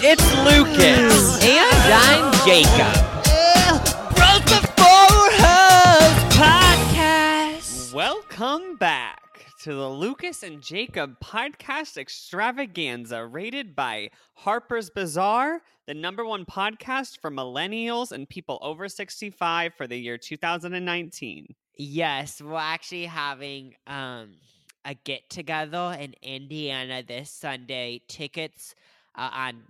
It's Lucas. And I'm Jacob. Bros Before Hoes Podcast. Welcome back to the Lucas and Jacob Podcast Extravaganza, rated by Harper's Bazaar, the #1 podcast for millennials and people over 65 for the year 2019. Yes, we're actually having a get-together in Indiana this Sunday. Tickets on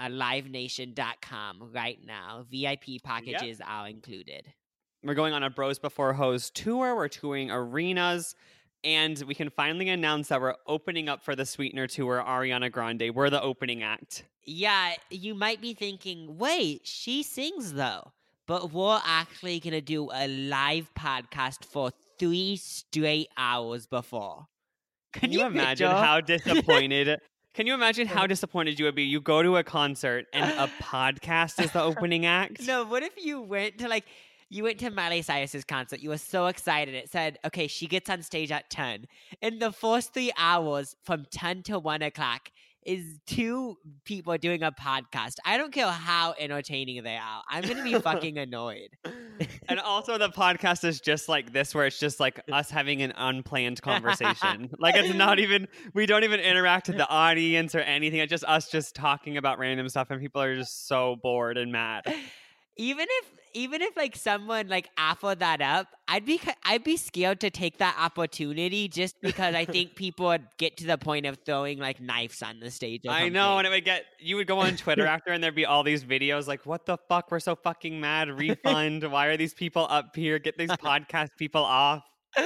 livenation.com right now. VIP packages are included. We're going on a Bros Before Hoes tour. We're touring arenas. And we can finally announce that we're opening up for the Sweetener Tour, Ariana Grande. We're the opening act. Yeah, you might be thinking, wait, she sings though. But we're actually going to do a live podcast for 3 straight hours before. Can you imagine how disappointed... Can you imagine how disappointed you would be? You go to a concert and a podcast is the opening act? No, what if you went to Miley Cyrus's concert. You were so excited. It said, okay, she gets on stage at 10. In the first 3 hours from 10 to 1 o'clock is 2 people doing a podcast. I don't care how entertaining they are. I'm going to be fucking annoyed. And also the podcast is just like this, where it's just like us having an unplanned conversation. Like it's not even, we don't even interact with the audience or anything. It's just us just talking about random stuff and people are just so bored and mad. Even if like someone like offered that up, I'd be scared to take that opportunity just because I think people would get to the point of throwing like knives on the stage. I know, and you would go on Twitter after and there'd be all these videos like, what the fuck? We're so fucking mad. Refund. Why are these people up here? Get these podcast people off.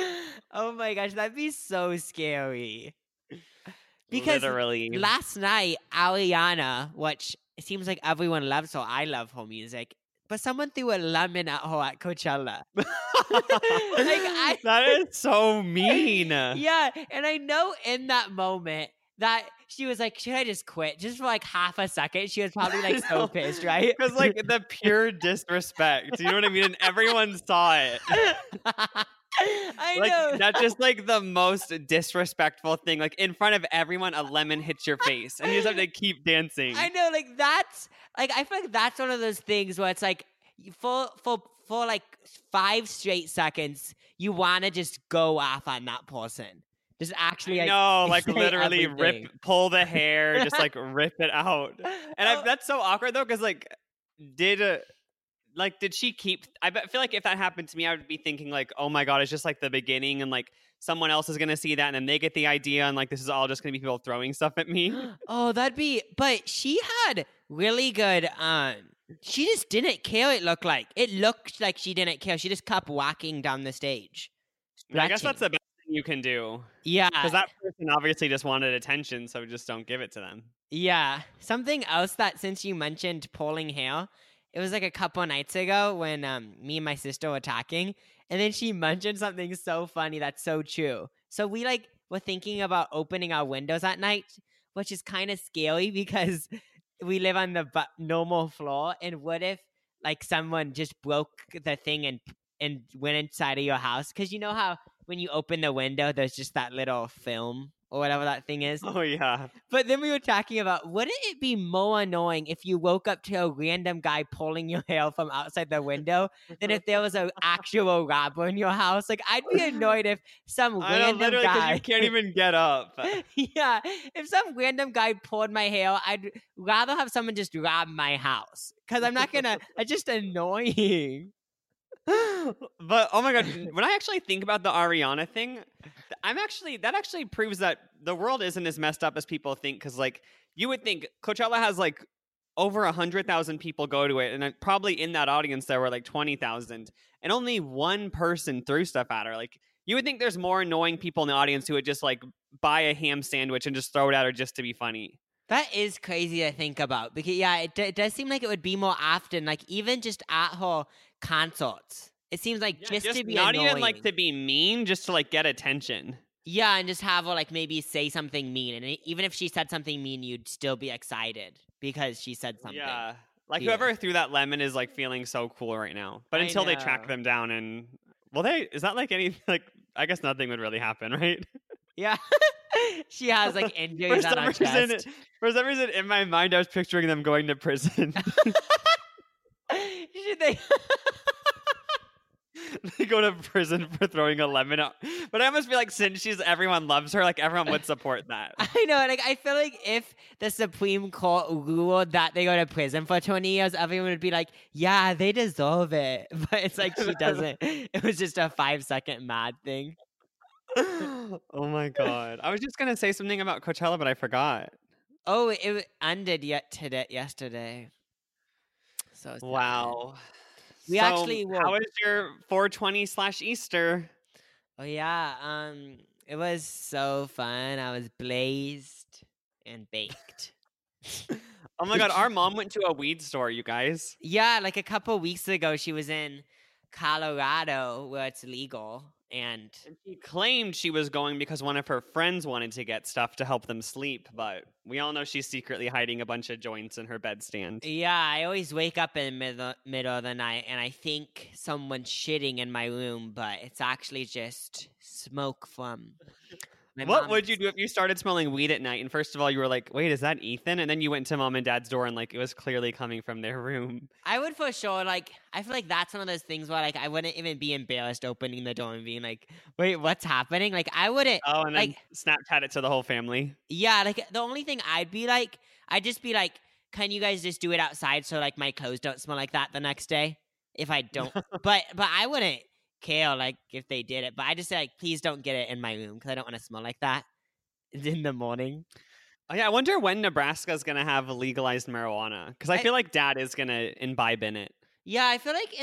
Oh my gosh, that'd be so scary. Because literally last night, Ariana, which it seems like everyone loves her, I love her music. But someone threw a lemon at her at Coachella. That is so mean. Yeah, and I know in that moment that she was like, should I just quit? Just for like half a second. She was probably like so pissed, right? Because like the pure disrespect. You know what I mean? And everyone saw it. I know. That's just like the most disrespectful thing. Like in front of everyone, a lemon hits your face and you just have to keep dancing. I know, like that's like I feel like that's one of those things where it's like for like 5 straight seconds, you want to just go off on that person. Just actually, like literally pull the hair, just like rip it out. And that's so awkward though, because like did she keep? feel like if that happened to me, I would be thinking like, oh my god, it's just like the beginning, and like someone else is gonna see that, and then they get the idea, and like this is all just gonna be people throwing stuff at me. Oh, but she had really good. She just didn't care. It looked like she didn't care. She just kept walking down the stage. I guess that's the best thing you can do. Yeah, because that person obviously just wanted attention, so just don't give it to them. Yeah, something else that since you mentioned pulling hair. It was like a couple nights ago when me and my sister were talking, and then she mentioned something so funny that's so true. So we were thinking about opening our windows at night, which is kind of scary because we live on the normal floor. And what if like someone just broke the thing and went inside of your house? Because you know how when you open the window, there's just that little film or whatever that thing is. Oh, yeah. But then we were talking about, wouldn't it be more annoying if you woke up to a random guy pulling your hair from outside the window than if there was an actual robber in your house? Like, I'd be annoyed if some random guy... you can't even get up. Yeah. If some random guy pulled my hair, I'd rather have someone just rob my house. Because I'm not gonna... It's just annoying. But oh my god, when I actually think about the Ariana thing, that actually proves that the world isn't as messed up as people think. Because like you would think Coachella has like over 100,000 people go to it, and probably in that audience there were like 20,000, and only one person threw stuff at her. Like you would think there's more annoying people in the audience who would just like buy a ham sandwich and just throw it at her just to be funny. That is crazy to think about because, yeah, it does seem like it would be more often, like even just at her concerts. It seems like just to be not annoying. Even like to be mean, just to like get attention. Yeah, and just have her like maybe say something mean, and even if she said something mean, you'd still be excited because she said something. Yeah, like whoever threw that lemon is like feeling so cool right now. But until they track them down and is that like any like I guess nothing would really happen, right? Yeah. She has like For injuries on some her reason, chest. for some reason, in my mind, I was picturing them going to prison. Should they? They go to prison for throwing a lemon out. But I almost feel like since everyone loves her, like everyone would support that. I know, like I feel like if the Supreme Court ruled that they go to prison for 20 years, everyone would be like, yeah, they deserve it. But it's like she doesn't. It was just a 5-second mad thing. Oh my god. I was just gonna say something about Coachella, but I forgot. Oh, it ended yesterday. So sad. Wow. We So, actually will. how was your 420/Easter? Oh yeah, it was so fun. I was blazed and baked. Oh my god, our mom went to a weed store, you guys. Yeah, like a couple weeks ago, she was in Colorado where it's legal, and And she claimed she was going because one of her friends wanted to get stuff to help them sleep, but we all know she's secretly hiding a bunch of joints in her bedstand. yeah, I always wake up in the middle of the night and I think someone's shitting in my room, but it's actually just smoke from my What mom's. would you do if you started smelling weed at night and first of all you were like, wait, is that Ethan? And then you went to mom and dad's door and like it was clearly coming from their room. I would for sure, like, I feel like that's one of those things where, like, I wouldn't even be embarrassed opening the door and being like, wait, what's happening? Like, I wouldn't, Oh, and then like, Snapchat it to the whole family. yeah, like, the only thing I'd just be like, can you guys just do it outside so, like, my clothes don't smell like that the next day? If I don't, but I wouldn't care, like, if they did it, but I just say, like, please don't get it in my room because I don't want to smell like that in the morning. Oh yeah, I wonder when Nebraska's gonna have legalized marijuana because I feel like Dad is gonna imbibe in it. Yeah, I feel like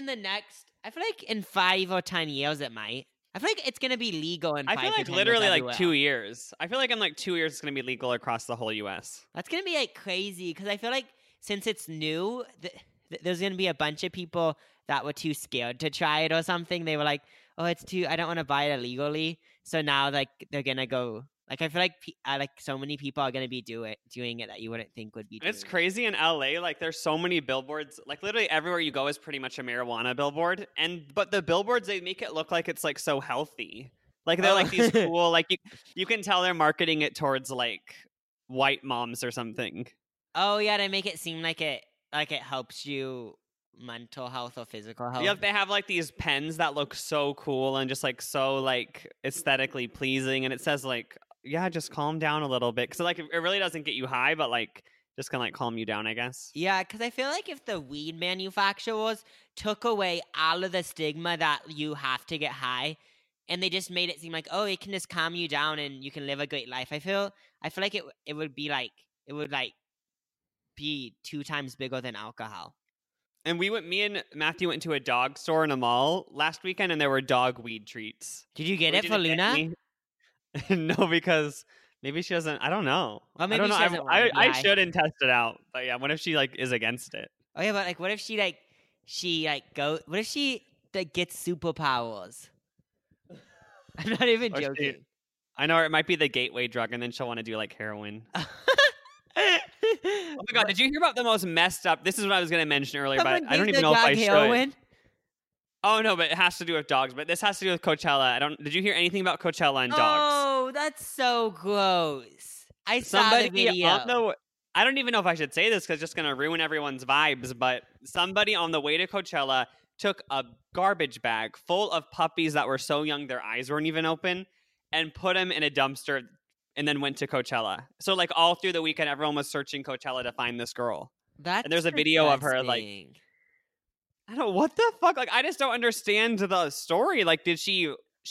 in 5 or 10 years it might. I feel like it's gonna be legal in 5 I feel to like 10 years literally like everywhere. 2 years. I feel like in like 2 years it's gonna be legal across the whole U.S. That's gonna be like crazy because I feel like since it's new, there's gonna be a bunch of people that were too scared to try it or something. They were like, "Oh, it's too. I don't want to buy it illegally." So now, like, they're gonna go. Like, I feel like like so many people are gonna be doing it that you wouldn't think would be. It's doing it. crazy in LA. Like, there's so many billboards. Like, literally everywhere you go is pretty much a marijuana billboard. But the billboards, they make it look like it's like so healthy. Like they're like these cool. Like you can tell they're marketing it towards like white moms or something. Oh yeah, they make it seem like it helps you mental health or physical health. Yep, they have like these pens that look so cool and just like so like aesthetically pleasing, and it says like, yeah, just calm down a little bit because like it really doesn't get you high, but like just gonna like calm you down, I guess. Yeah, because I feel like if the weed manufacturers took away all of the stigma that you have to get high, and they just made it seem like, oh, it can just calm you down and you can live a great life. I feel like it would be like it would like be 2 times bigger than alcohol. And me and Matthew went to a dog store in a mall last weekend, and there were dog weed treats. Did you get it for Luna? No, because maybe she doesn't. I don't know. Well, maybe I don't know. she doesn't want to be I high. shouldn't test it out. But yeah, what if she like is against it? Oh yeah, but like, what if she go? What if she like gets superpowers? I'm not even Or joking. I know, or it might be the gateway drug, and then she'll want to do like heroin. Oh my god, did you hear about the most messed up? This is what I was going to mention earlier, but I don't even know if I should. Oh no, but it has to do with dogs. But this has to do with Coachella. Did you hear anything about Coachella and dogs? Oh, that's so gross. I saw the video. I don't even know if I should say this because it's just going to ruin everyone's vibes. But somebody on the way to Coachella took a garbage bag full of puppies that were so young their eyes weren't even open and put them in a dumpster and then went to Coachella. So like all through the weekend, everyone was searching Coachella to find this girl. That's and there's a video of her like, I don't know what the fuck. Like I just don't understand the story. Like did she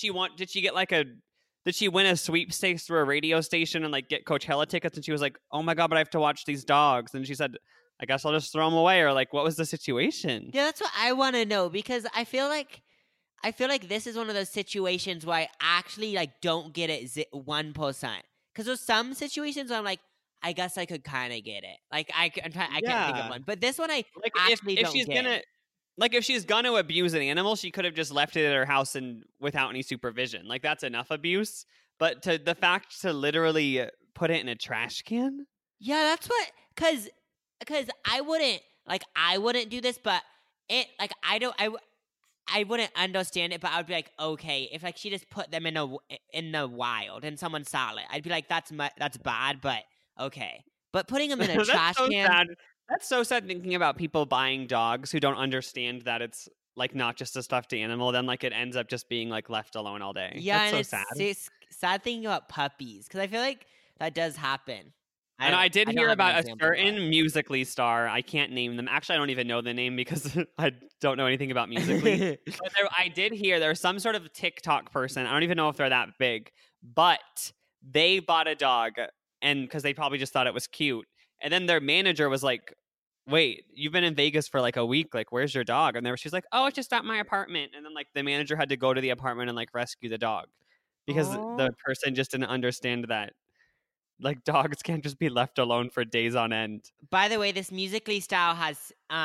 win a sweepstakes through a radio station and like get Coachella tickets? And she was like, oh my god, but I have to watch these dogs. And she said, I guess I'll just throw them away. Or like, what was the situation? Yeah, that's what I want to know because I feel like this is one of those situations where I actually like don't get it 1%. Because there's some situations where I'm like, I guess I could kind of get it. Like I can't think of one, but this one I like actually if she's gonna like if she's gonna abuse an animal, she could have just left it at her house and without any supervision. Like that's enough abuse. But to the fact to literally put it in a trash can. Yeah, that's what because I wouldn't do this, but it like I wouldn't understand it, but I would be like, okay, if like she just put them in the wild and someone saw it, I'd be like, that's bad, but okay. But putting them in a That's trash so can, sad. That's so sad thinking about people buying dogs who don't understand that it's like not just a stuffed animal. Then like it ends up just being like left alone all day. yeah, That's and so sad. it's sad thinking about puppies because I feel like that does happen. And I did don't hear have an about a example, but- certain Musically star. I can't name them. Actually, I don't even know the name because I don't know anything about Musically. But I did hear there's some sort of TikTok person. I don't even know if they're that big, but they bought a dog, and because they probably just thought it was cute. And then their manager was like, "Wait, you've been in Vegas for like a week. Like, where's your dog?" And she's like, "Oh, it's just at my apartment." And then like the manager had to go to the apartment and like rescue the dog because Aw. the person just didn't understand that. Like dogs can't just be left alone for days on end. By the way, this Musically style has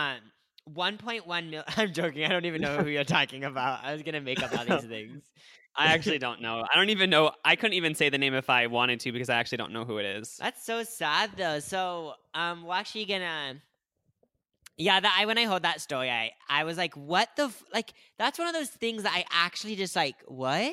1.1 million. I'm joking. I don't even know who you're talking about. I was gonna make up all these things. I actually don't know. I don't even know. I couldn't even say the name if I wanted to because I actually don't know who it is. That's so sad though. So we're actually gonna. Yeah, when I heard that story, I was like, what the like? That's one of those things that I actually just like, what?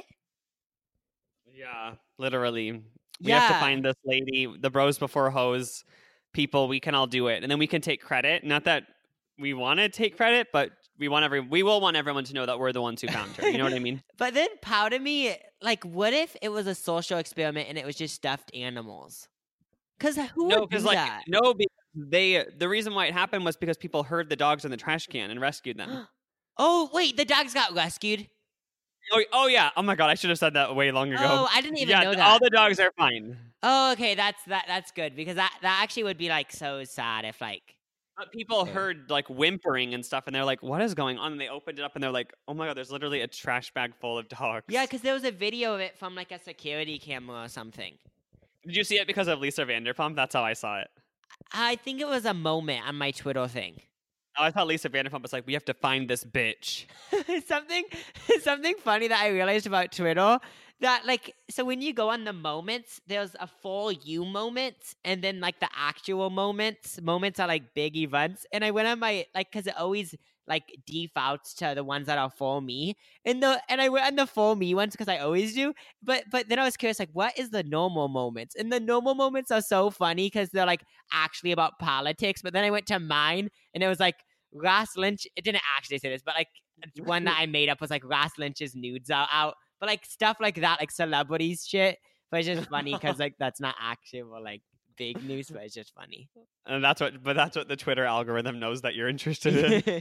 Yeah, literally. We have to find this lady, the bros before hoes people. We can all do it, and then we can take credit. Not that we want to take credit, but we will want everyone to know that we're the ones who found her. You know what I mean? But then part of me, like, what if it was a social experiment and it was just stuffed animals? Because who would do that? No, the reason why it happened was because people heard the dogs in the trash can and rescued them. Oh wait, the dogs got rescued. Oh yeah. Oh my god, I should have said that way long ago. Oh, I didn't even know that. All the dogs are fine. Oh, okay, that's good because that actually would be like so sad if like people heard like whimpering and stuff, and they're like, "What is going on?" And they opened it up, and they're like, "Oh my god, there's literally a trash bag full of dogs." Yeah, because there was a video of it from like a security camera or something. Did you see it because of Lisa Vanderpump? That's how I saw it. I think it was a moment on my Twitter thing. Oh, I thought Lisa Vanderpump was like, "We have to find this bitch." something funny that I realized about Twitter that like so when you go on the moments, there's a for you moments and then like the actual moments. Moments are like big events, and I went on my like because it always like defaults to the ones that are for me, and I went on the for me ones because I always do. But then I was curious like what is the normal moments, and the normal moments are so funny because they're like actually about politics. But then I went to mine and it was like Ross Lynch. It didn't actually say this, but like one that I made up was like Ross Lynch's nudes are out. But like stuff like that, like celebrities shit. But it's just funny because like that's not actual like big news, but it's just funny. And that's what the Twitter algorithm knows that you're interested in.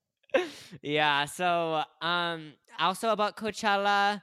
Yeah. So also about Coachella,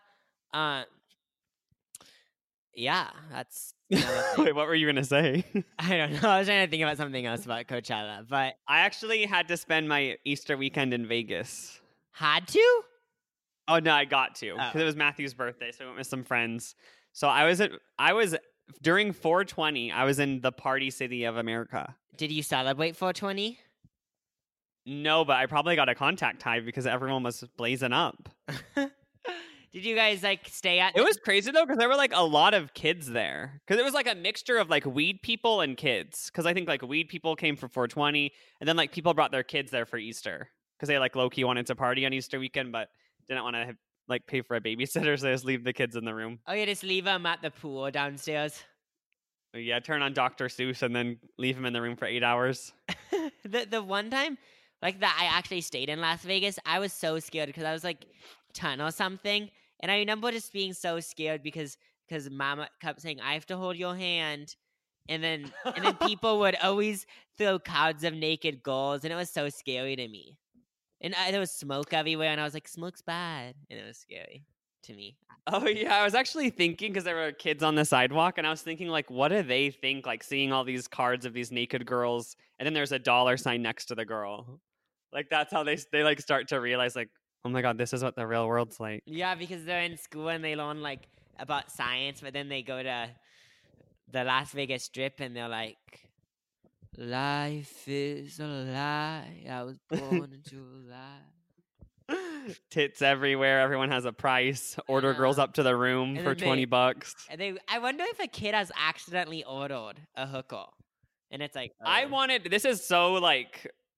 yeah, that's. Wait, what were you gonna say? I don't know. I was trying to think about something else about Coachella, but I actually had to spend my Easter weekend in Vegas. Had to? Oh no, I got to because it was Matthew's birthday, so I went with some friends. So I was during 420. I was in the Party City of America. Did you celebrate 420? No, but I probably got a contact high because everyone was blazing up. Did you guys like stay at? It was crazy though because there were like a lot of kids there because it was like a mixture of like weed people and kids. Because I think like weed people came for 420, and then like people brought their kids there for Easter because they like low key wanted to party on Easter weekend, but didn't want to like pay for a babysitter, so they just leave the kids in the room. Oh, you just leave them at the pool downstairs. Yeah, turn on Dr. Seuss and then leave him in the room for 8 hours. The one time like that I actually stayed in Las Vegas, I was so scared because I was like 10 or something. And I remember just being so scared because Mama kept saying, "I have to hold your hand," and then people would always throw crowds of naked girls, and it was so scary to me. And there was smoke everywhere, and I was like, "Smoke's bad," and it was scary to me. Oh yeah, I was actually thinking because there were kids on the sidewalk, and I was thinking like, what do they think? Like seeing all these cards of these naked girls, and then there's a dollar sign next to the girl. Like that's how they like start to realize like, oh my god, this is what the real world's like. Yeah, because they're in school and they learn like about science, but then they go to the Las Vegas Strip and they're like, "Life is a lie. I was born into a lie." Tits everywhere. Everyone has a price. Order girls up to the room for $20. And I wonder if a kid has accidentally ordered a hooker, and it's like, this is so like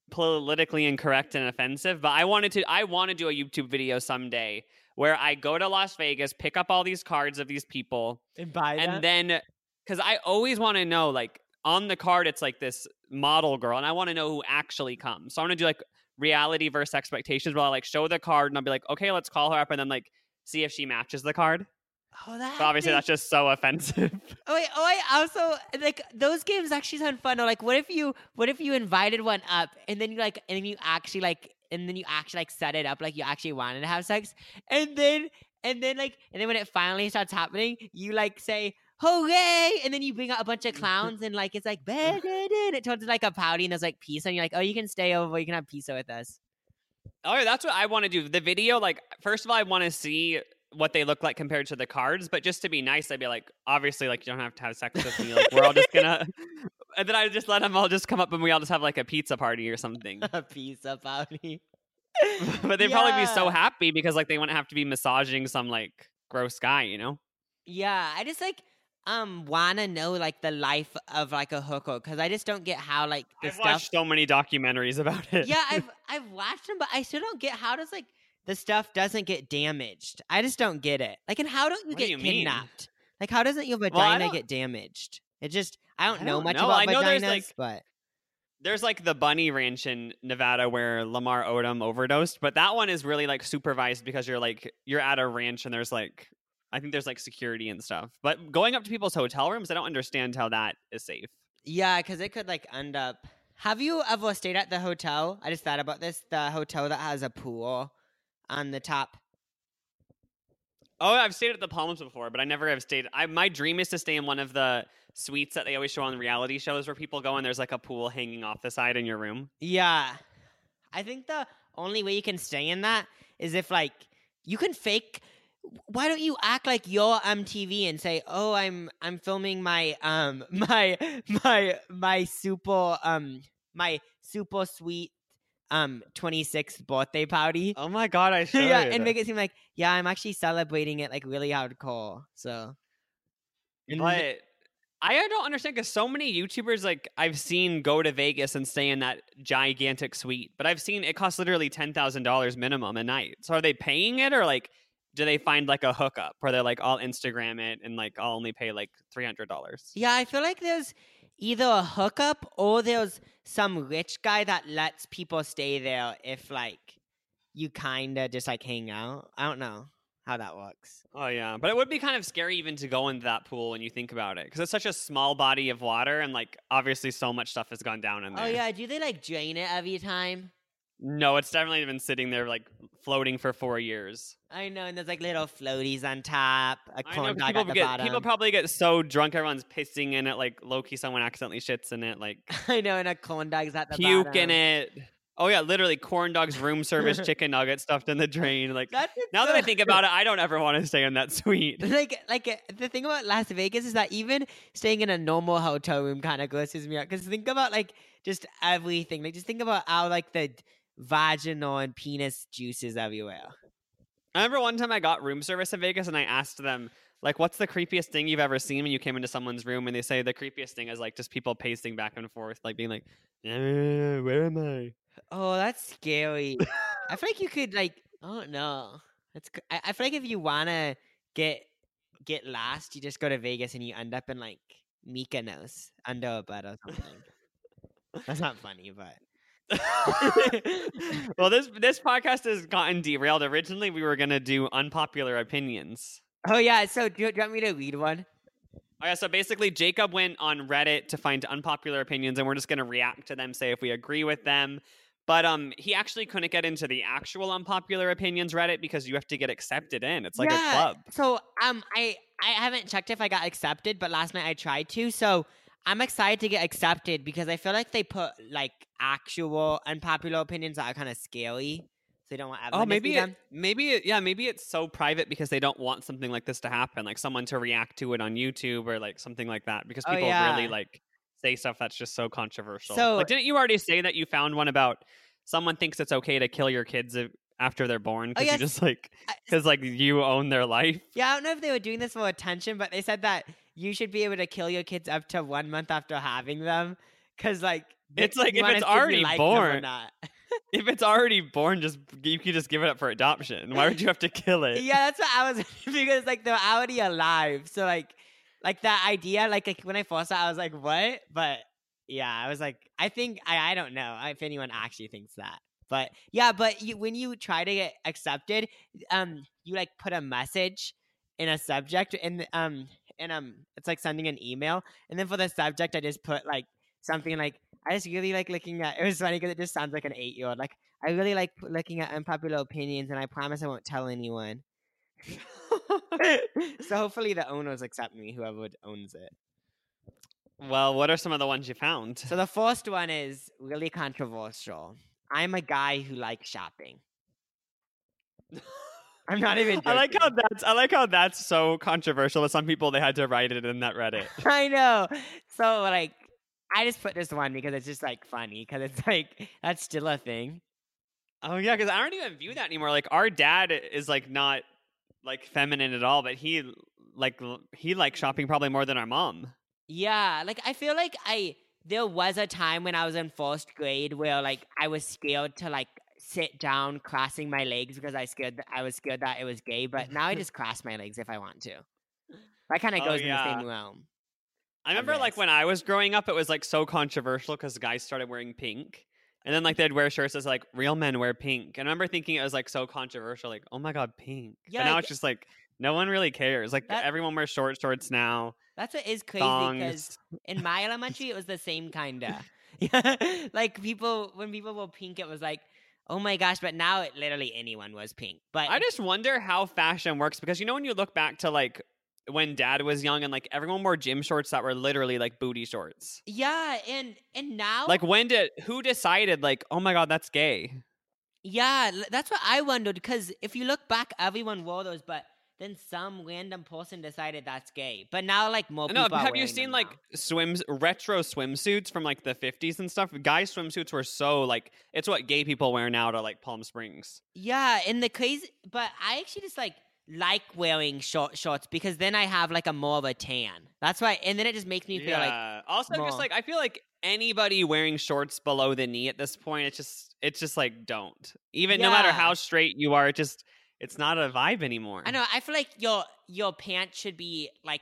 politically incorrect and offensive, but I want to do a YouTube video someday where I go to Las Vegas, pick up all these cards of these people, And buy and then because I always want to know, like, on the card it's like this model girl, and I want to know who actually comes. So I want to do like reality versus expectations, where I'll like show the card and I'll be like, okay, let's call her up, and then like see if she matches the card. Oh, that But obviously that's just so offensive. I also like those games actually sound fun. Or like, what if you invited one up and then you like, and then you actually like, and then you actually like set it up like you actually wanted to have sex, and then when it finally starts happening, you like say hooray, and then you bring out a bunch of clowns and like it's like and it turns into like a party and there's like pizza and you're like, oh, you can stay over, you can have pizza with us. Oh yeah, that's what I want to do. The video, like, first of all, I want to see what they look like compared to the cards, but just to be nice, I'd be like, obviously, like, you don't have to have sex with me. Like, we're all just gonna, and then I just let them all just come up and we all just have like a pizza party or something. A pizza party. But they'd probably be so happy because like they wouldn't have to be massaging some like gross guy, you know? Yeah, I just like wanna know like the life of like a hooker, because I just don't get how like the I've stuff. watched so many documentaries about it. Yeah, I've watched them, but I still don't get how does like the stuff doesn't get damaged. I just don't get it. Like, and how don't you What do get you mean? kidnapped? Like, how doesn't your Well, vagina get damaged? It just I don't know much know. about I know vaginas, there's like but there's like the Bunny Ranch in Nevada where Lamar Odom overdosed, but that one is really like supervised because you're at a ranch and there's like, I think there's like security and stuff. But going up to people's hotel rooms, I don't understand how that is safe. yeah, because it could like end up. Have you ever stayed at the hotel? I just thought about this. The hotel that has a pool on the top. Oh, I've stayed at the Palms before, but I never have stayed. My dream is to stay in one of the suites that they always show on reality shows where people go and there's like a pool hanging off the side in your room. Yeah, I think the only way you can stay in that is if like you can fake. Why don't you act like you're MTV and say, "Oh, I'm filming my my super sweet 26th birthday party." Oh my god, I should. Yeah, and make it seem like, yeah, I'm actually celebrating it like really hardcore. So, But I don't understand because so many YouTubers like I've seen go to Vegas and stay in that gigantic suite, but I've seen it costs literally $10,000 minimum a night. So are they paying it, or like do they find like a hookup where they're like, I'll Instagram it and like I'll only pay like $300? yeah, I feel like there's either a hookup or there's some rich guy that lets people stay there if like you kind of just like hang out. I don't know how that works. Oh yeah, but it would be kind of scary even to go into that pool when you think about it, because it's such a small body of water and like obviously so much stuff has gone down in there. Oh yeah, do they like drain it every time? No, it's definitely been sitting there like floating for 4 years. I know, and there's like little floaties on top, a corn dog at the bottom. People probably get so drunk, everyone's pissing in it. Like low-key, someone accidentally shits in it. Like I know, and a corn dog's at the puke bottom. in it. Oh yeah, literally corn dogs, room service, chicken nuggets stuffed in the drain. Like That's now that I think about it, I don't ever want to stay in that suite. Like the thing about Las Vegas is that even staying in a normal hotel room kind of grosses me out. Because think about like just everything. Like just think about how like the vaginal and penis juices everywhere. I remember one time I got room service in Vegas and I asked them, like, what's the creepiest thing you've ever seen when you came into someone's room? And they say the creepiest thing is like just people pacing back and forth, like being like, where am I? Oh, that's scary. I feel like you could like, oh no, I feel like if you wanna get lost, you just go to Vegas and you end up in like Mykonos under a bed or something. That's not funny, but. Well, this podcast has gotten derailed. Originally, we were gonna do unpopular opinions. Oh yeah, so do you want me to read one? Oh, yeah, so basically, Jacob went on Reddit to find unpopular opinions, and we're just gonna react to them, say if we agree with them. But he actually couldn't get into the actual unpopular opinions Reddit because you have to get accepted in. It's like a club. So I haven't checked if I got accepted, but last night I tried to. So I'm excited to get accepted because I feel like they put like actual unpopular opinions that are kind of scary. So they don't want everyone to see them. Maybe it's so private because they don't want something like this to happen, like someone to react to it on YouTube or like something like that, because people really like say stuff that's just so controversial. So, like, didn't you already say that you found one about someone thinks it's okay to kill your kids after they're born because you just like because like you own their life? Yeah, I don't know if they were doing this for attention, but they said that you should be able to kill your kids up to 1 month after having them. because like It's like you if wanna it's see if you already like them or born, not. if it's already born, you can just give it up for adoption. Why would you have to kill it? Yeah, that's what I was because like they're already alive. So like that idea, like when I first saw it, I was like, what? But yeah, I was like, I think I don't know if anyone actually thinks that. But yeah, but when you try to get accepted, you like put a message in a subject and it's like sending an email, and then for the subject I just put like something like I just really like looking at. It was funny because it just sounds like an 8-year-old. Like I really like looking at unpopular opinions, and I promise I won't tell anyone. So hopefully the owners accept me, whoever owns it. Well, what are some of the ones you found? So the first one is really controversial. I'm a guy who likes shopping. I'm not even joking. I like how that's so controversial that some people they had to write it in that Reddit. I know. So like I just put this one because it's just like funny because it's like that's still a thing. Oh yeah, because I don't even view that anymore. Like our dad is like not like feminine at all, but he likes shopping probably more than our mom. Yeah, like I feel like there was a time when I was in first grade where like I was scared to like sit down crossing my legs because I was scared that it was gay, but now I just cross my legs if I want to. That kind of goes in the same realm. I remember like when I was growing up, it was like so controversial because guys started wearing pink. And then like they'd wear shirts that's like real men wear pink. And I remember thinking it was like so controversial, like, oh my God, pink. Yeah, but now it's just like no one really cares. Like everyone wears shorts now. That's what is crazy because in my elementary it was the same kinda. Like when people wore pink, it was like, oh my gosh, but now literally anyone wears pink. But I just wonder how fashion works because when you look back to like when dad was young and like everyone wore gym shorts that were literally like booty shorts. Yeah, and now like who decided like, oh my God, that's gay? Yeah, that's what I wondered because if you look back, everyone wore those, but then some random person decided that's gay. But now like more people are have you seen like retro swimsuits from like the 50s and stuff? Guys swimsuits were so like it's what gay people wear now to like Palm Springs. Yeah, and the crazy but I actually just like wearing shorts because then I have like a more of a tan. That's why, and then it just makes me feel like also just like I feel like anybody wearing shorts below the knee at this point, it's just like don't. Even no matter how straight you are, it's not a vibe anymore. I know. I feel like your pants should be like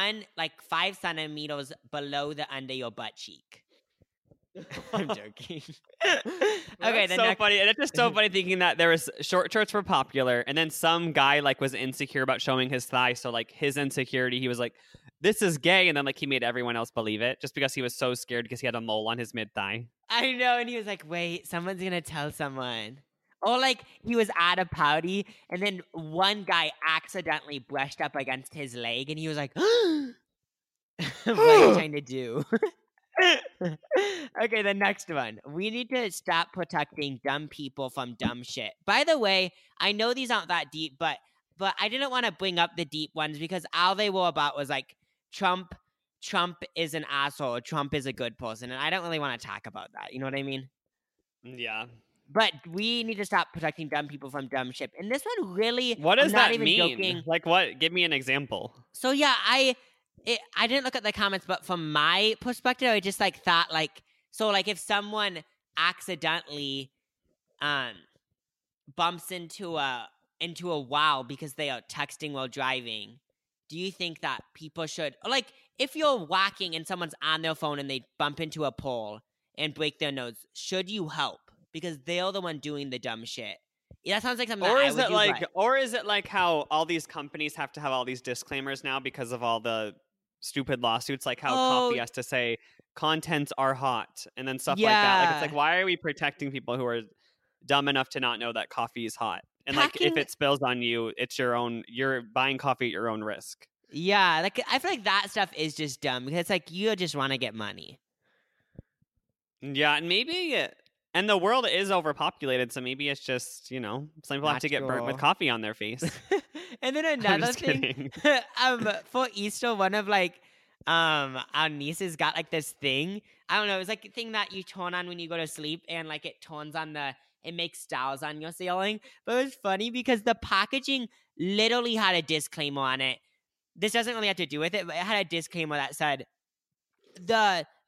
5 centimeters below the under your butt cheek. I'm joking. Okay, that's so funny. And it's just so funny thinking that there was short shorts were popular, and then some guy like was insecure about showing his thigh, so like his insecurity, he was like, "This is gay," and then like he made everyone else believe it just because he was so scared because he had a mole on his mid thigh. I know, and he was like, "Wait, someone's gonna tell someone." Or like he was at a party, and then one guy accidentally brushed up against his leg, and he was like, "What are you trying to do?" Okay, the next one. We need to stop protecting dumb people from dumb shit. By the way, I know these aren't that deep, but I didn't want to bring up the deep ones because all they were about was like Trump is an asshole, Trump is a good person, and I don't really want to talk about that. You know what I mean? Yeah. But we need to stop protecting dumb people from dumb shit. And this one really, what does that even mean? Joking. Like what? Give me an example. So yeah, I didn't look at the comments, but from my perspective, I just like thought like, so like if someone accidentally bumps into a wall because they are texting while driving, do you think that people should, like if you're walking and someone's on their phone and they bump into a pole and break their nose, should you help? Because they're the one doing the dumb shit. Yeah, that sounds like something. Or is it like, or is it like how all these companies have to have all these disclaimers now because of all the stupid lawsuits? Like how coffee has to say contents are hot and then stuff like that. Like it's like, why are we protecting people who are dumb enough to not know that coffee is hot? And like if it spills on you, it's your own. You're buying coffee at your own risk. Yeah, like I feel like that stuff is just dumb because it's like you just want to get money. Yeah, and maybe. And the world is overpopulated, so maybe it's just, some people have to get burnt with coffee on their face. And then another thing, for Easter, one of like our nieces got like this thing. I don't know, it's like a thing that you turn on when you go to sleep, and like it turns on it makes stars on your ceiling. But it was funny because the packaging literally had a disclaimer on it. This doesn't really have to do with it, but it had a disclaimer that said the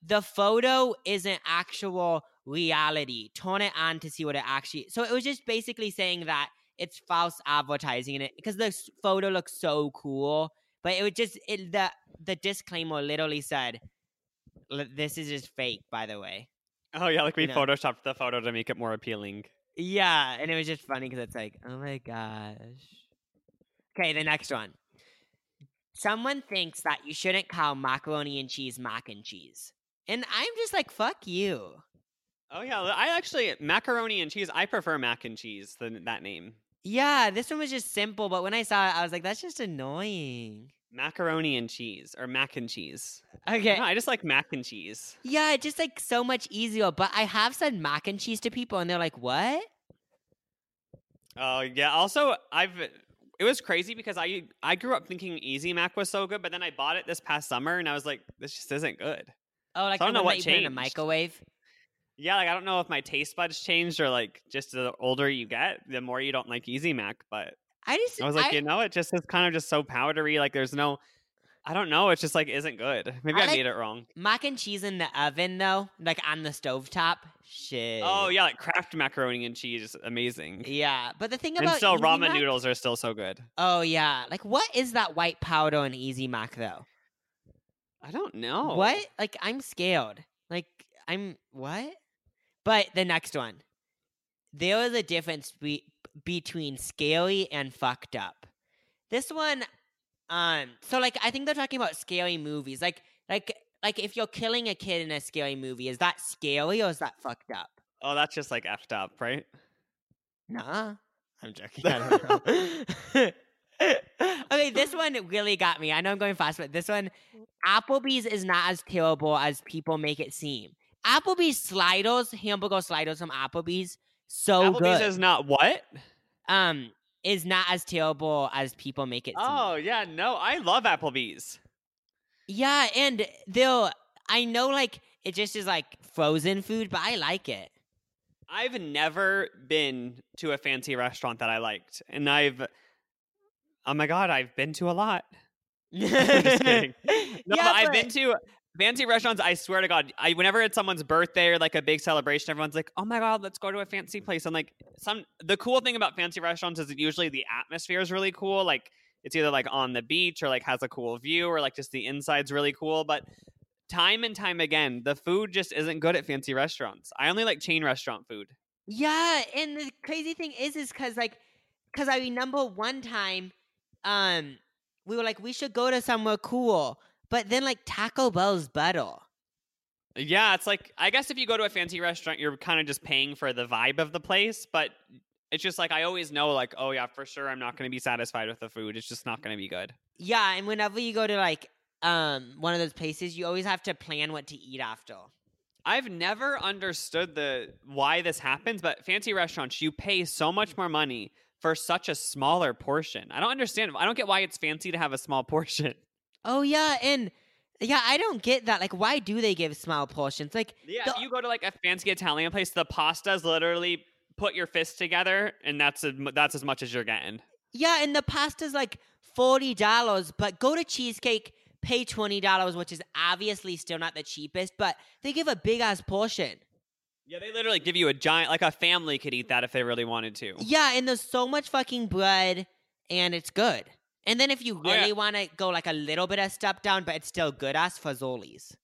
the photo isn't actual reality. Turn it on to see what it actually. So it was just basically saying that it's false advertising in it because the photo looks so cool, but it would just the disclaimer literally said, "This is just fake." By the way. Oh yeah, like we You know. photoshopped the photo to make it more appealing. Yeah, and it was just funny because it's like, oh my gosh. Okay, the next one. Someone thinks that you shouldn't call macaroni and cheese mac and cheese. And I'm just like, fuck you. Oh yeah, I actually macaroni and cheese. I prefer mac and cheese than that name. Yeah, this one was just simple, but when I saw it, I was like, that's just annoying. Macaroni and cheese or mac and cheese. Okay. No, I just like mac and cheese. Yeah, it's just like so much easier. But I have said mac and cheese to people, and they're like, what? Oh yeah. Also, it was crazy because I grew up thinking Easy Mac was so good, but then I bought it this past summer and I was like, this just isn't good. Oh, like So I don't the know one what that you put in a changed. microwave? Yeah, like I don't know if my taste buds changed or like just the older you get, the more you don't like Easy Mac. But I was like, it just is kind of just so powdery. Like there's no, I don't know. It's just like isn't good. Maybe I like made it wrong. mac and cheese in the oven though, like on the stovetop. Shit. Oh yeah, like Kraft macaroni and cheese is amazing. Yeah, but the thing And about still Easy ramen Mac- noodles are still so good. Oh yeah, like what is that white powder in Easy Mac though? I don't know. What? Like I'm scared. Like I'm what? But the next one, there is a difference between scary and fucked up. This one, so like I think they're talking about scary movies. Like if you're killing a kid in a scary movie, is that scary or is that fucked up? Oh, that's just like effed up, right? Nah, I'm joking. I don't know. Okay, this one really got me. I know I'm going fast, but this one, Applebee's is not as terrible as people make it seem. Applebee's sliders, hamburger sliders from Applebee's, so Applebee's good. is not what? Is not as terrible as people make it seem. Oh yeah, no, I love Applebee's. Yeah, and I know like it just is like frozen food, but I like it. I've never been to a fancy restaurant that I liked, and oh my god, I've been to a lot. I'm just kidding. No, Yeah, but I've been to fancy restaurants. I swear to God, whenever it's someone's birthday or like a big celebration, everyone's like, "Oh my God, let's go to a fancy place." And like the cool thing about fancy restaurants is that usually the atmosphere is really cool. Like it's either like on the beach or like has a cool view or like just the inside's really cool. But time and time again, the food just isn't good at fancy restaurants. I only like chain restaurant food. Yeah, and the crazy thing is because I remember one time, we were like, we should go to somewhere cool, but then like Taco Bell's better. Yeah, it's like I guess if you go to a fancy restaurant, you're kind of just paying for the vibe of the place, but it's just like I always know like, oh yeah, for sure I'm not going to be satisfied with the food. It's just not going to be good. Yeah, and whenever you go to like one of those places, you always have to plan what to eat after. I've never understood why this happens, but fancy restaurants, you pay so much more money for such a smaller portion. I don't understand. I don't get why it's fancy to have a small portion. Oh yeah, and yeah, I don't get that. Like, why do they give small portions? Like, Yeah, if you go to like a fancy Italian place, the pasta's literally put your fists together, and that's as much as you're getting. Yeah, and the pasta's like $40, but go to Cheesecake, pay $20, which is obviously still not the cheapest, but they give a big ass portion. Yeah, they literally give you a giant, like a family could eat that if they really wanted to. Yeah, and there's so much fucking bread, and it's good. And then if you really want to go like a little bit of step down, but it's still good, ask Fazoli's.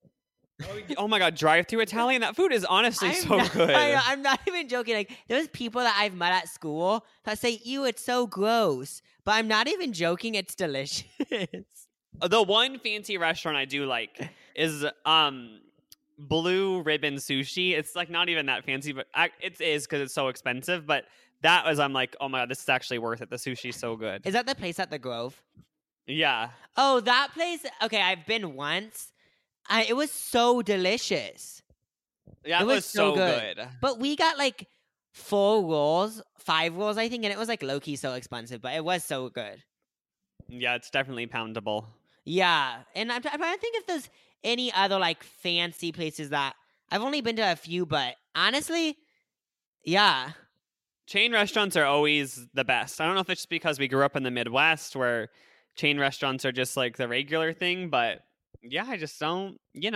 Oh my God, drive-through Italian? That food is honestly good. I'm not even joking. Like, there's people that I've met at school that say, ew, it's so gross. But I'm not even joking. It's delicious. The one fancy restaurant I do like is Blue Ribbon Sushi. It's like not even that fancy, but it is because it's so expensive. But that was, I'm like, oh my God, this is actually worth it. The sushi's so good. Is that the place at the Grove? Yeah. Oh, that place? Okay, I've been once. It was so delicious. Yeah, it was so good. But we got like 5 rolls, I think, and it was like low-key so expensive, but it was so good. Yeah, it's definitely poundable. Yeah, and I'm trying to think if there's any other like fancy places that I've only been to a few, but honestly, yeah. Chain restaurants are always the best. I don't know if it's just because we grew up in the Midwest where chain restaurants are just like the regular thing, but yeah, I just don't,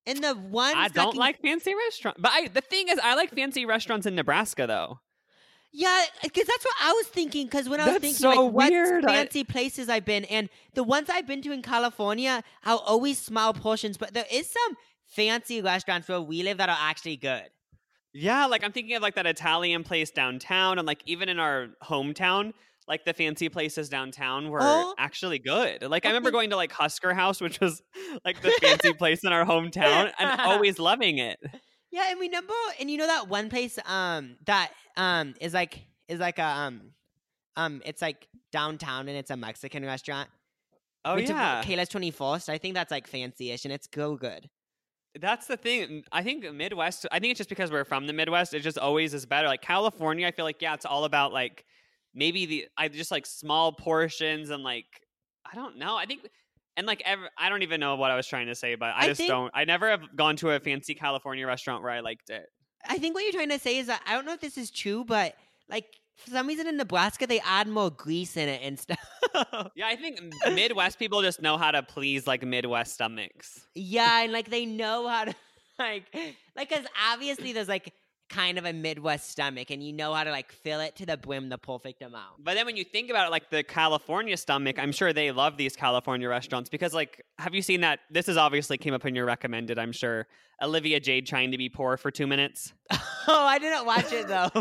And the ones I that don't can like fancy restaurants. But the thing is, I like fancy restaurants in Nebraska, though. Yeah, because that's what I was thinking. Because when I was That's thinking, like, so what weird. fancy places I've been, and the ones I've been to in California are always small portions, but there is some fancy restaurants where we live that are actually good. Yeah, like I'm thinking of like that Italian place downtown, and like even in our hometown, like the fancy places downtown were Oh, actually good. Like I remember okay. going to like Husker House, which was like the fancy place in our hometown, and always loving it. Yeah, and remember, and you know that one place that is like a it's like downtown and it's a Mexican restaurant. Oh Which yeah, Kayla's 21st. I think that's like fancy-ish and it's so good. that's the thing. I think Midwest. I think it's just because we're from the Midwest. It just always is better. Like California, I feel like it's all about like maybe I just like small portions and like I don't know. I think and like I don't even know what I was trying to say, but I just think don't. I never have gone to a fancy California restaurant where I liked it. I think what you're trying to say is that I don't know if this is true, but like for some reason in Nebraska they add more grease in it and stuff. Yeah, I think Midwest people just know how to please like Midwest stomachs. Yeah, and like they know how to like because obviously there's like kind of a Midwest stomach, and you know how to like fill it to the brim the perfect amount. But then when you think about it, like the California stomach, I'm sure they love these California restaurants because, like, have you seen that? This is obviously came up in your recommended, I'm sure. Olivia Jade trying to be poor for 2 minutes. Oh, I didn't watch it though.